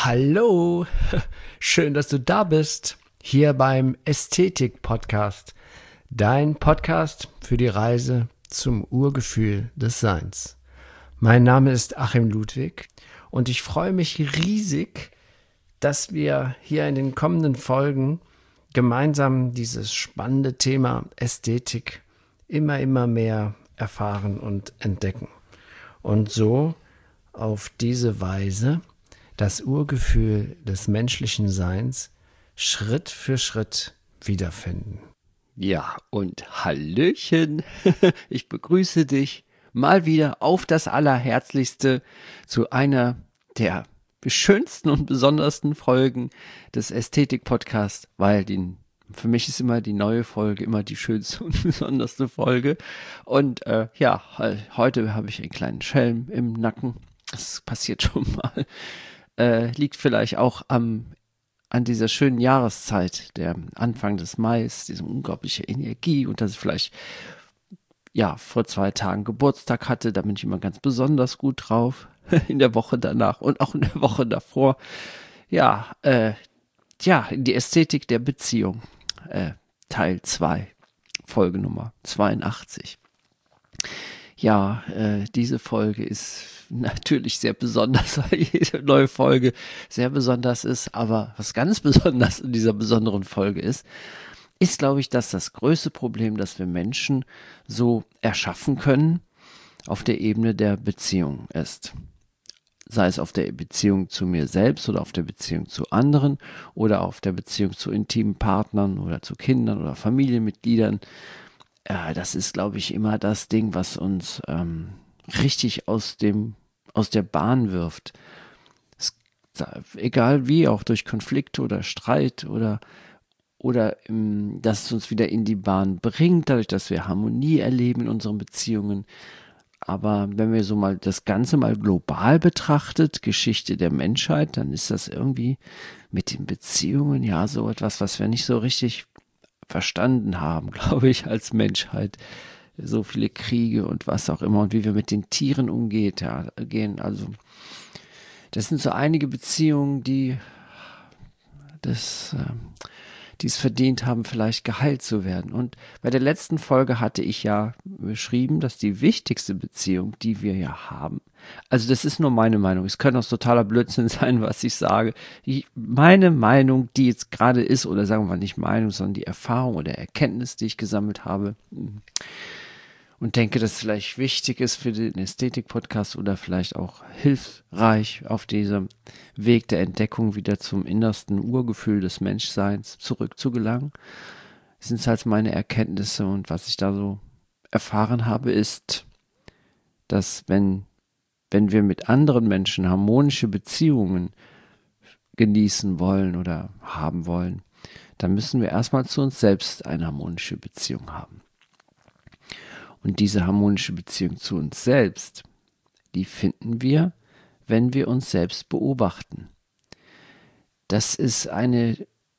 Hallo, schön, dass du da bist, hier beim Ästhetik-Podcast, dein Podcast für die Reise zum Urgefühl des Seins. Mein Name ist Achim Ludwig und ich freue mich riesig, dass wir hier in den kommenden Folgen gemeinsam dieses spannende Thema Ästhetik immer mehr erfahren und entdecken. Und so auf diese Weise das Urgefühl des menschlichen Seins Schritt für Schritt wiederfinden. Ja, und Hallöchen, ich begrüße dich mal wieder auf das Allerherzlichste zu einer der schönsten und besondersten Folgen des Ästhetik-Podcasts, weil für mich ist immer die neue Folge immer die schönste und besonderste Folge. Und heute habe ich einen kleinen Schelm im Nacken. Das passiert schon mal. Liegt vielleicht auch an dieser schönen Jahreszeit, der Anfang des Mais, diese unglaubliche Energie und dass ich vielleicht vor 2 Tagen Geburtstag hatte, da bin ich immer ganz besonders gut drauf, in der Woche danach und auch in der Woche davor. Die Ästhetik der Beziehung, Teil 2, Folge Nummer 82. Ja, diese Folge ist natürlich sehr besonders, weil jede neue Folge sehr besonders ist. Aber was ganz besonders in dieser besonderen Folge ist, glaube ich, dass das größte Problem, das wir Menschen so erschaffen können, auf der Ebene der Beziehung ist. Sei es auf der Beziehung zu mir selbst oder auf der Beziehung zu anderen oder auf der Beziehung zu intimen Partnern oder zu Kindern oder Familienmitgliedern. Das ist, glaube ich, immer das Ding, was uns richtig aus der Bahn wirft. Egal wie, auch durch Konflikte oder Streit oder dass es uns wieder in die Bahn bringt, dadurch, dass wir Harmonie erleben in unseren Beziehungen. Aber wenn wir so mal das Ganze mal global betrachtet, Geschichte der Menschheit, dann ist das irgendwie mit den Beziehungen so etwas, was wir nicht so richtig verstanden haben, glaube ich, als Menschheit. So viele Kriege und was auch immer und wie wir mit den Tieren gehen. Also das sind so einige Beziehungen, die es verdient haben, vielleicht geheilt zu werden. Und bei der letzten Folge hatte ich ja beschrieben, dass die wichtigste Beziehung, die wir ja haben, also das ist nur meine Meinung, es könnte auch totaler Blödsinn sein, was ich sage. Meine Meinung, die jetzt gerade ist, oder sagen wir mal nicht Meinung, sondern die Erfahrung oder Erkenntnis, die ich gesammelt habe und denke, dass es vielleicht wichtig ist für den Ästhetik-Podcast oder vielleicht auch hilfreich auf diesem Weg der Entdeckung wieder zum innersten Urgefühl des Menschseins zurückzugelangen. Das sind halt meine Erkenntnisse und was ich da so erfahren habe, ist, dass wenn wir mit anderen Menschen harmonische Beziehungen genießen wollen oder haben wollen, dann müssen wir erstmal zu uns selbst eine harmonische Beziehung haben. Und diese harmonische Beziehung zu uns selbst, die finden wir, wenn wir uns selbst beobachten. Das ist eine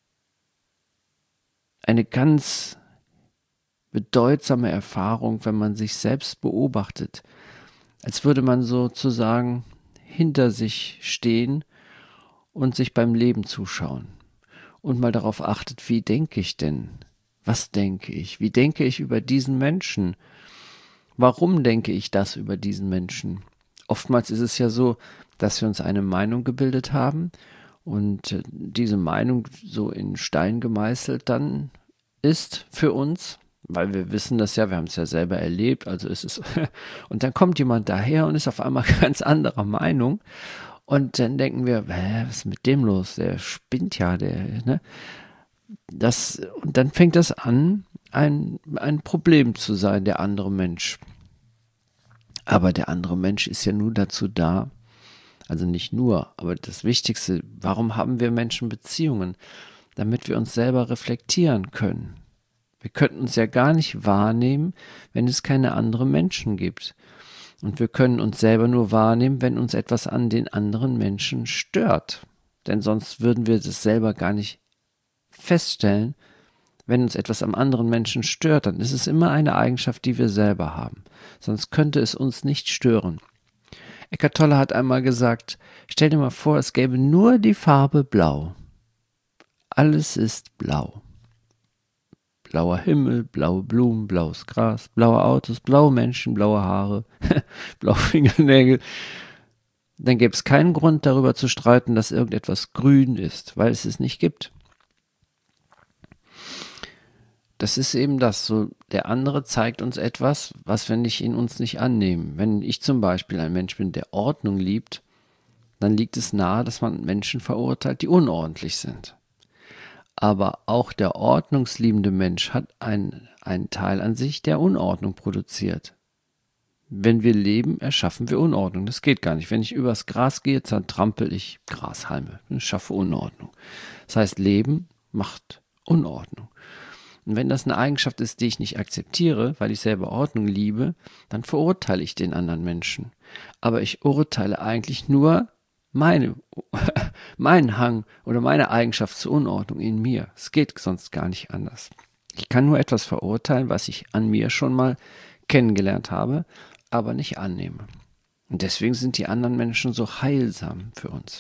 ganz bedeutsame Erfahrung, wenn man sich selbst beobachtet. Als würde man sozusagen hinter sich stehen und sich beim Leben zuschauen. Und mal darauf achtet, wie denke ich denn? Was denke ich? Wie denke ich über diesen Menschen? Warum denke ich das über diesen Menschen? Oftmals ist es ja so, dass wir uns eine Meinung gebildet haben und diese Meinung so in Stein gemeißelt dann ist für uns, weil wir wissen das ja, wir haben es ja selber erlebt, also ist es und dann kommt jemand daher und ist auf einmal ganz anderer Meinung und dann denken wir, was ist mit dem los? Der spinnt ja, und dann fängt das an, ein Problem zu sein, der andere Mensch. Aber der andere Mensch ist ja nur dazu da, also nicht nur, aber das Wichtigste, warum haben wir Menschen Beziehungen? Damit wir uns selber reflektieren können. Wir könnten uns ja gar nicht wahrnehmen, wenn es keine anderen Menschen gibt. Und wir können uns selber nur wahrnehmen, wenn uns etwas an den anderen Menschen stört. Denn sonst würden wir das selber gar nicht feststellen. Wenn uns etwas am anderen Menschen stört, dann ist es immer eine Eigenschaft, die wir selber haben. Sonst könnte es uns nicht stören. Eckhart Tolle hat einmal gesagt, stell dir mal vor, es gäbe nur die Farbe Blau. Alles ist blau. Blauer Himmel, blaue Blumen, blaues Gras, blaue Autos, blaue Menschen, blaue Haare, blaue Fingernägel. Dann gäbe es keinen Grund darüber zu streiten, dass irgendetwas grün ist, weil es es nicht gibt. Das ist eben das, so der andere zeigt uns etwas, was wir nicht in uns nicht annehmen. Wenn ich zum Beispiel ein Mensch bin, der Ordnung liebt, dann liegt es nahe, dass man Menschen verurteilt, die unordentlich sind. Aber auch der ordnungsliebende Mensch hat einen Teil an sich, der Unordnung produziert. Wenn wir leben, erschaffen wir Unordnung. Das geht gar nicht. Wenn ich übers Gras gehe, zertrampel ich Grashalme. Ich schaffe Unordnung. Das heißt, Leben macht Unordnung. Und wenn das eine Eigenschaft ist, die ich nicht akzeptiere, weil ich selber Ordnung liebe, dann verurteile ich den anderen Menschen. Aber ich urteile eigentlich nur meinen Hang oder meine Eigenschaft zur Unordnung in mir. Es geht sonst gar nicht anders. Ich kann nur etwas verurteilen, was ich an mir schon mal kennengelernt habe, aber nicht annehme. Und deswegen sind die anderen Menschen so heilsam für uns.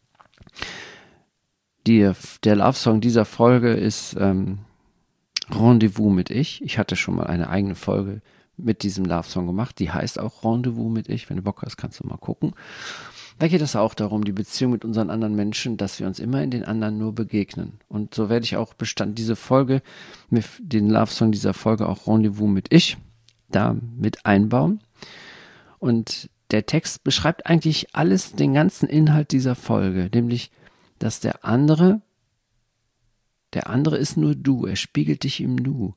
Der Love-Song dieser Folge ist Rendezvous mit Ich. Ich hatte schon mal eine eigene Folge mit diesem Love-Song gemacht. Die heißt auch Rendezvous mit Ich. Wenn du Bock hast, kannst du mal gucken. Da geht es auch darum, die Beziehung mit unseren anderen Menschen, dass wir uns immer in den anderen nur begegnen. Und so werde ich auch diese Folge, den Love-Song dieser Folge auch Rendezvous mit Ich, da mit einbauen. Und der Text beschreibt eigentlich alles, den ganzen Inhalt dieser Folge, nämlich, dass der andere ist nur du, er spiegelt dich im Nu.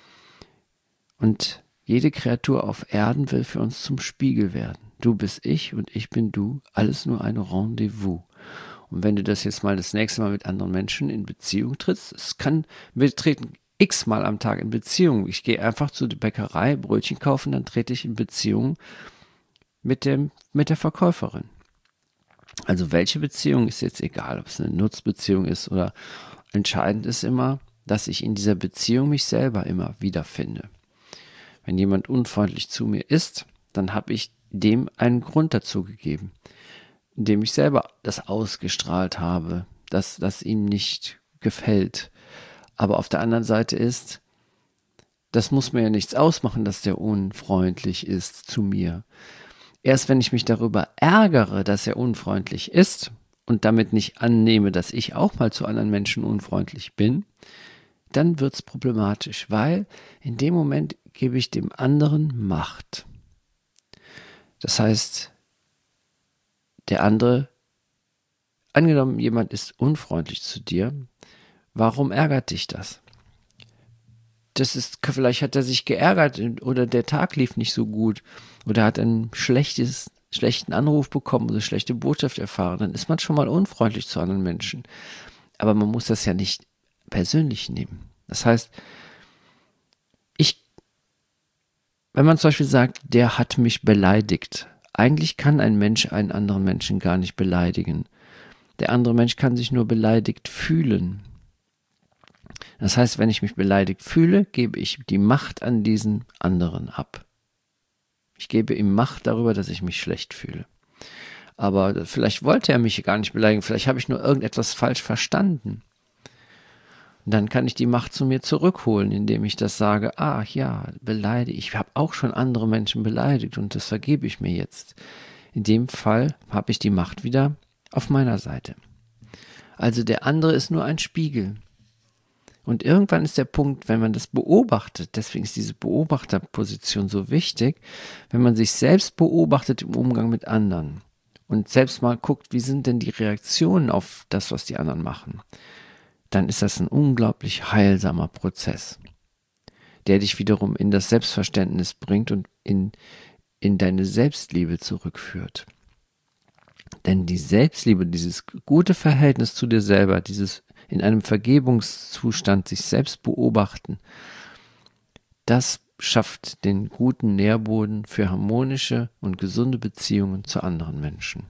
Und jede Kreatur auf Erden will für uns zum Spiegel werden. Du bist ich und ich bin du, alles nur ein Rendezvous. Und wenn du das jetzt mal das nächste Mal mit anderen Menschen in Beziehung trittst, wir treten x-mal am Tag in Beziehung. Ich gehe einfach zu der Bäckerei, Brötchen kaufen, dann trete ich in Beziehung mit der Verkäuferin. Also welche Beziehung ist jetzt egal, ob es eine Nutzbeziehung ist oder entscheidend ist immer, dass ich in dieser Beziehung mich selber immer wiederfinde. Wenn jemand unfreundlich zu mir ist, dann habe ich dem einen Grund dazu gegeben, indem ich selber das ausgestrahlt habe, dass das ihm nicht gefällt. Aber auf der anderen Seite ist, das muss mir ja nichts ausmachen, dass der unfreundlich ist zu mir. Erst wenn ich mich darüber ärgere, dass er unfreundlich ist und damit nicht annehme, dass ich auch mal zu anderen Menschen unfreundlich bin, dann wird es problematisch, weil in dem Moment gebe ich dem anderen Macht. Das heißt, der andere, angenommen, jemand ist unfreundlich zu dir, warum ärgert dich das? Vielleicht hat er sich geärgert oder der Tag lief nicht so gut oder hat einen schlechten Anruf bekommen oder schlechte Botschaft erfahren. Dann ist man schon mal unfreundlich zu anderen Menschen. Aber man muss das ja nicht persönlich nehmen. Das heißt, wenn man zum Beispiel sagt, der hat mich beleidigt, eigentlich kann ein Mensch einen anderen Menschen gar nicht beleidigen. Der andere Mensch kann sich nur beleidigt fühlen. Das heißt, wenn ich mich beleidigt fühle, gebe ich die Macht an diesen anderen ab. Ich gebe ihm Macht darüber, dass ich mich schlecht fühle. Aber vielleicht wollte er mich gar nicht beleidigen, vielleicht habe ich nur irgendetwas falsch verstanden. Und dann kann ich die Macht zu mir zurückholen, indem ich das sage, beleidige. Ich habe auch schon andere Menschen beleidigt und das vergebe ich mir jetzt. In dem Fall habe ich die Macht wieder auf meiner Seite. Also der andere ist nur ein Spiegel. Und irgendwann ist der Punkt, wenn man das beobachtet, deswegen ist diese Beobachterposition so wichtig, wenn man sich selbst beobachtet im Umgang mit anderen und selbst mal guckt, wie sind denn die Reaktionen auf das, was die anderen machen, dann ist das ein unglaublich heilsamer Prozess, der dich wiederum in das Selbstverständnis bringt und in deine Selbstliebe zurückführt. Denn die Selbstliebe, dieses gute Verhältnis zu dir selber, dieses in einem Vergebungszustand sich selbst beobachten, das schafft den guten Nährboden für harmonische und gesunde Beziehungen zu anderen Menschen.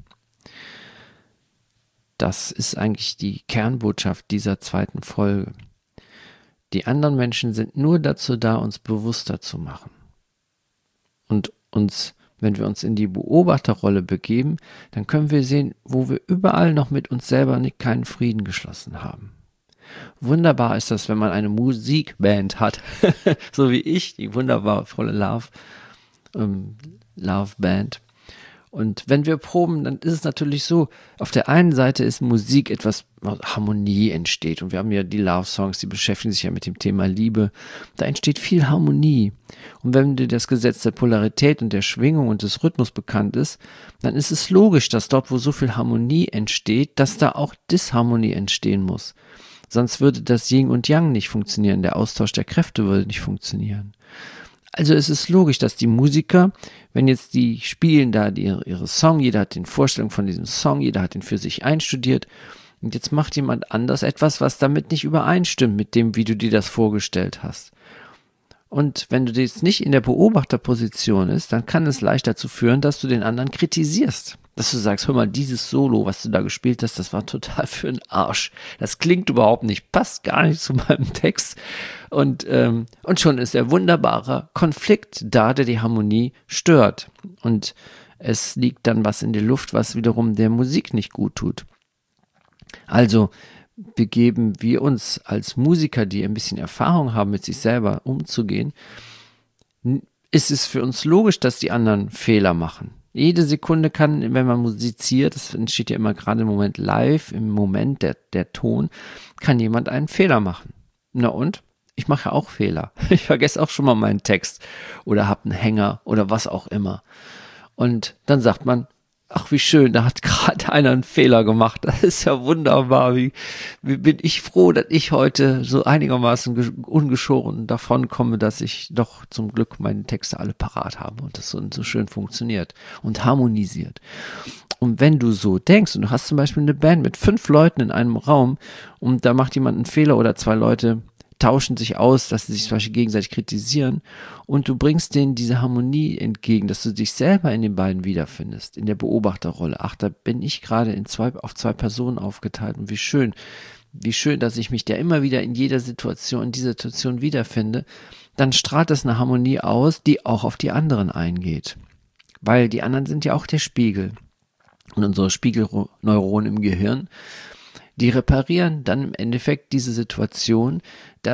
Das ist eigentlich die Kernbotschaft dieser zweiten Folge. Die anderen Menschen sind nur dazu da, uns bewusster zu machen und uns wenn wir uns in die Beobachterrolle begeben, dann können wir sehen, wo wir überall noch mit uns selber keinen Frieden geschlossen haben. Wunderbar ist das, wenn man eine Musikband hat, so wie ich, die wundervolle Love Band. Und wenn wir proben, dann ist es natürlich so, auf der einen Seite ist Musik etwas, Harmonie entsteht. Und wir haben ja die Love-Songs, die beschäftigen sich ja mit dem Thema Liebe. Da entsteht viel Harmonie. Und wenn dir das Gesetz der Polarität und der Schwingung und des Rhythmus bekannt ist, dann ist es logisch, dass dort, wo so viel Harmonie entsteht, dass da auch Disharmonie entstehen muss. Sonst würde das Yin und Yang nicht funktionieren. Der Austausch der Kräfte würde nicht funktionieren. Also es ist logisch, dass die Musiker, wenn jetzt die spielen da ihre Song, jeder hat den Vorstellung von diesem Song, jeder hat den für sich einstudiert und jetzt macht jemand anders etwas, was damit nicht übereinstimmt mit dem, wie du dir das vorgestellt hast. Und wenn du jetzt nicht in der Beobachterposition bist, dann kann es leicht dazu führen, dass du den anderen kritisierst. Dass du sagst, hör mal, dieses Solo, was du da gespielt hast, das war total für den Arsch. Das klingt überhaupt nicht, passt gar nicht zu meinem Text. Und schon ist der wunderbare Konflikt da, der die Harmonie stört. Und es liegt dann was in der Luft, was wiederum der Musik nicht gut tut. Also begeben wir uns als Musiker, die ein bisschen Erfahrung haben, mit sich selber umzugehen, ist es für uns logisch, dass die anderen Fehler machen. Jede Sekunde kann, wenn man musiziert, das entsteht ja immer gerade im Moment live, im Moment der Ton, kann jemand einen Fehler machen. Na und? Ich mache ja auch Fehler. Ich vergesse auch schon mal meinen Text oder habe einen Hänger oder was auch immer. Und dann sagt man, ach wie schön, da hat gerade einer einen Fehler gemacht. Das ist ja wunderbar. Wie bin ich froh, dass ich heute so einigermaßen ungeschoren davon komme, dass ich doch zum Glück meine Texte alle parat habe und das so schön funktioniert und harmonisiert. Und wenn du so denkst und du hast zum Beispiel eine Band mit 5 Leuten in einem Raum und da macht jemand einen Fehler oder 2 Leute tauschen sich aus, dass sie sich zum Beispiel gegenseitig kritisieren und du bringst denen diese Harmonie entgegen, dass du dich selber in den beiden wiederfindest, in der Beobachterrolle. Ach, da bin ich gerade auf 2 Personen aufgeteilt und wie schön, dass ich mich da immer wieder in dieser Situation wiederfinde, dann strahlt das eine Harmonie aus, die auch auf die anderen eingeht. Weil die anderen sind ja auch der Spiegel. Und unsere Spiegelneuronen im Gehirn, die reparieren dann im Endeffekt diese Situation,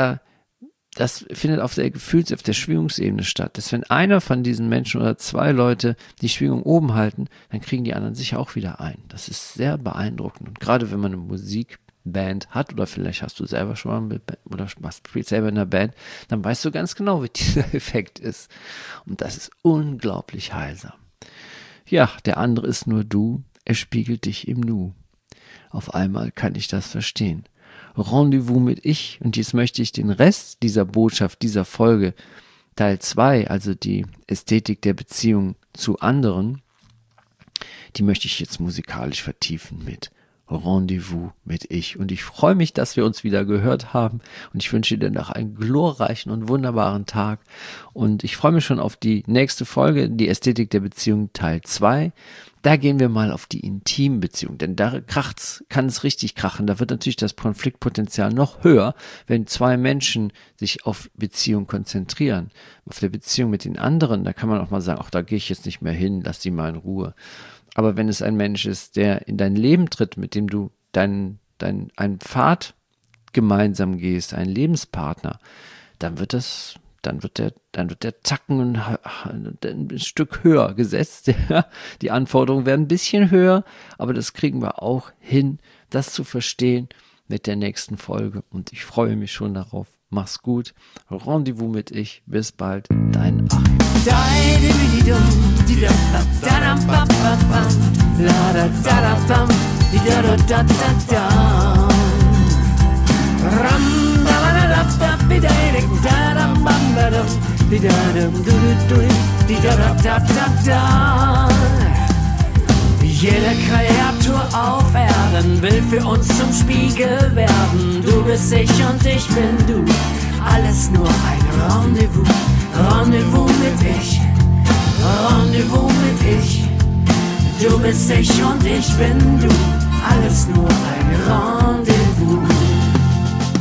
das findet auf der auf der Schwingungsebene statt. Dass wenn einer von diesen Menschen oder 2 Leute die Schwingung oben halten, dann kriegen die anderen sich auch wieder ein. Das ist sehr beeindruckend. Und gerade wenn man eine Musikband hat oder vielleicht hast du selber schon mal oder spielst selber in einer Band, dann weißt du ganz genau, wie dieser Effekt ist. Und das ist unglaublich heilsam. Ja, der andere ist nur du, er spiegelt dich im Nu. Auf einmal kann ich das verstehen. Rendezvous mit ich. Und jetzt möchte ich den Rest dieser Botschaft, dieser Folge, Teil 2, also die Ästhetik der Beziehung zu anderen, die möchte ich jetzt musikalisch vertiefen mit Rendezvous mit ich. Und ich freue mich, dass wir uns wieder gehört haben. Und ich wünsche dir noch einen glorreichen und wunderbaren Tag. Und ich freue mich schon auf die nächste Folge, die Ästhetik der Beziehung Teil 2. Da gehen wir mal auf die Intimbeziehung, denn da kann es richtig krachen. Da wird natürlich das Konfliktpotenzial noch höher, wenn 2 Menschen sich auf Beziehung konzentrieren. Auf der Beziehung mit den anderen, da kann man auch mal sagen, ach, da gehe ich jetzt nicht mehr hin, lass die mal in Ruhe. Aber wenn es ein Mensch ist, der in dein Leben tritt, mit dem du einen Pfad gemeinsam gehst, einen Lebenspartner, dann wird der Tacken ein Stück höher gesetzt. Ja? Die Anforderungen werden ein bisschen höher, aber das kriegen wir auch hin, das zu verstehen mit der nächsten Folge. Und ich freue mich schon darauf. Mach's gut. Rendezvous mit ich. Bis bald. Dein Achim. Jede Kreatur auf Erden will für uns zum Spiegel werden. Du bist ich und ich bin du. Alles nur ein Rendezvous. Rendezvous mit ich. Rendezvous mit ich. Du bist ich und ich bin du. Alles nur ein Rendezvous.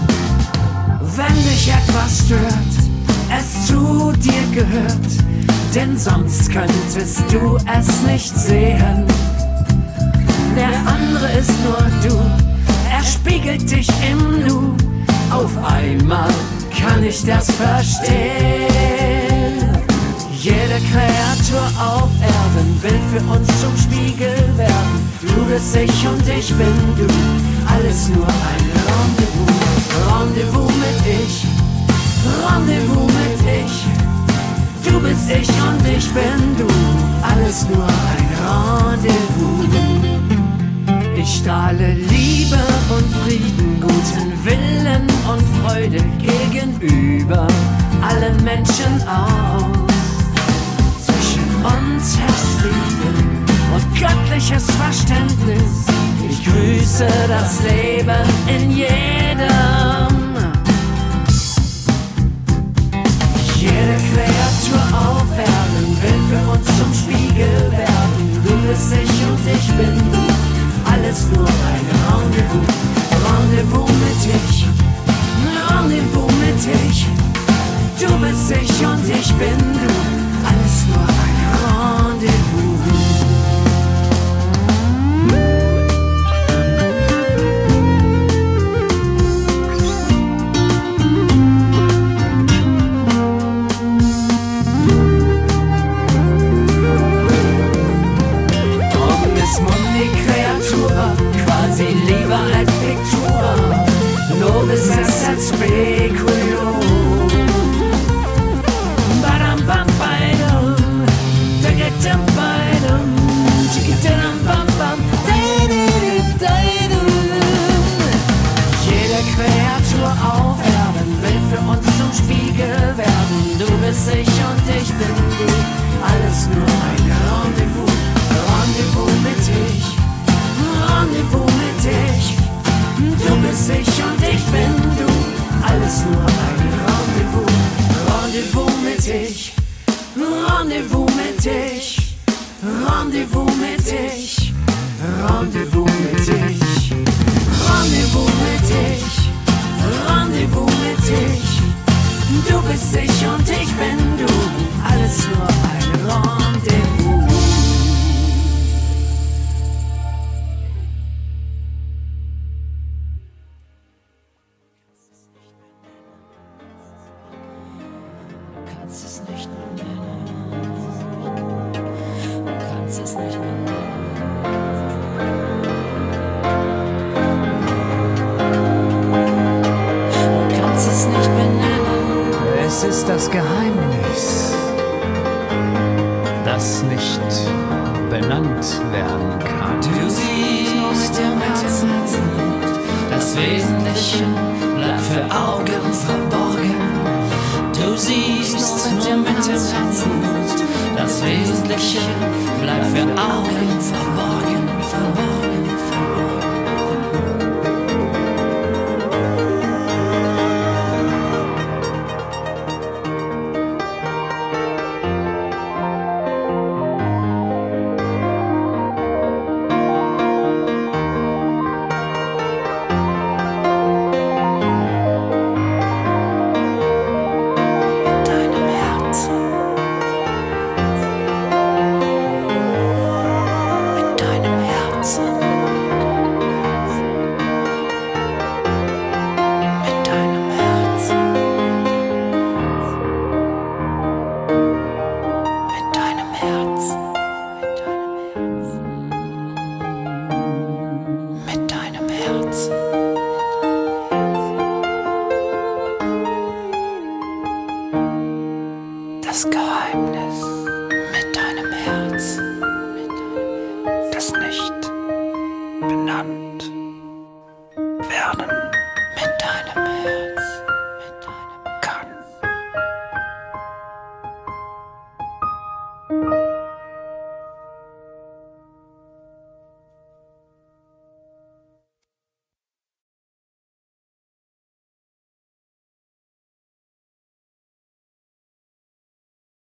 Wenn dich etwas stört, es zu dir gehört, denn sonst könntest du es nicht sehen. Der andere ist nur du, er spiegelt dich im Nu. Auf einmal kann ich das verstehen. Jede Kreatur auf Erden will für uns zum Spiegel werden. Du bist ich und ich bin du, alles nur ein Rendezvous. Rendezvous mit ich, Rendezvous mit ich. Du bist ich und ich bin du, alles nur ein Rendezvous. Ich strahle Liebe und Frieden, guten Willen und Freude gegenüber allen Menschen aus. Zwischen uns herrscht Frieden und göttliches Verständnis. Ich grüße das Leben in jedem. Jede Kreatur auf Erden will für uns zum Spiegel werden. Du bist ich und ich bin du, alles nur ein Rendezvous. Rendezvous mit ich, Rendezvous mit ich. Du bist ich und ich bin du, alles nur ein Rendezvous. Quasi lieber et pictura, nobis est et speculum. Badam bam badum, digidum badum, digidum bam bam, digidum. Jede Kreatur auf Erden will für uns zum Spiegel werden. Du bist ich und ich bin du, alles nur ein Rendezvous. Rendezvous mit ich, Rendezvous mit ich. Du bist ich und ich bin du, alles nur ein Rendezvous. Rendezvous mit ich, Rendezvous mit ich. Rendezvous mit ich, Rendezvous mit ich. Rendezvous mit ich, Rendezvous mit ich. Du bist ich und ich bin du, alles nur ein Rendezvous. Es ist das Geheimnis, das nicht benannt werden kann. Du siehst im Herzen, das Wesentliche bleibt für Augen verborgen. Du siehst nur mit dem Herzen, das Wesentliche bleibt für Augen verborgen, verborgen. Das Geheimnis mit deinem Herz, das nicht benannt